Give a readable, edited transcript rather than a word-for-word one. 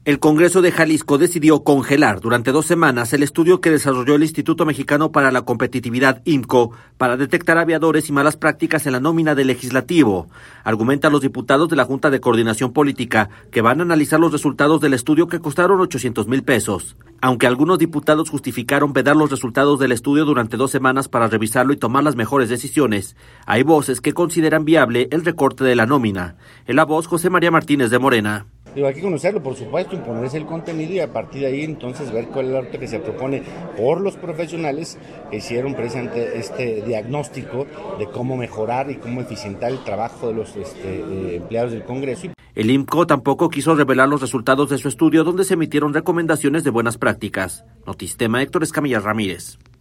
El Congreso de Jalisco decidió congelar durante 2 semanas el estudio que desarrolló el Instituto Mexicano para la Competitividad, IMCO, para detectar aviadores y malas prácticas en la nómina del legislativo. Argumentan los diputados de la Junta de Coordinación Política que van a analizar los resultados del estudio que costaron 800,000 pesos. Aunque algunos diputados justificaron vedar los resultados del estudio durante 2 semanas para revisarlo y tomar las mejores decisiones, hay voces que consideran viable el recorte de la nómina. En la voz, José María Martínez de Morena. Hay que conocerlo, por supuesto, imponerse el contenido y a partir de ahí entonces ver cuál es la ruta que se propone por los profesionales que hicieron precisamente este diagnóstico de cómo mejorar y cómo eficientar el trabajo de los empleados del Congreso. El IMCO tampoco quiso revelar los resultados de su estudio, donde se emitieron recomendaciones de buenas prácticas. Notistema, Héctor Escamilla Ramírez.